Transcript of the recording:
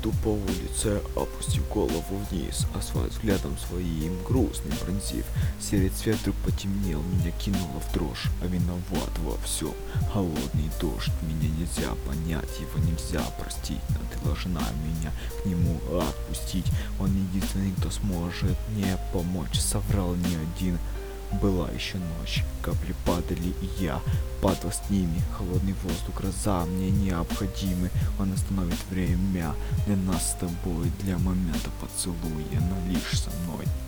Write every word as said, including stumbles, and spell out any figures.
Иду по улице, опустив голову вниз, асфальт взглядом своим грустным пронзив. Серый цвет вдруг потемнел, меня кинуло в дрожь, а виноват во всем холодный дождь. Меня нельзя понять, его нельзя простить, но ты должна меня к нему отпустить. Он единственный, кто сможет мне помочь, соврал не один. Была еще ночь, капли падали, и я падал с ними. Холодный воздух, гроза мне необходимы. Он остановит время для нас с тобой, для момента поцелуя, но лишь со мной.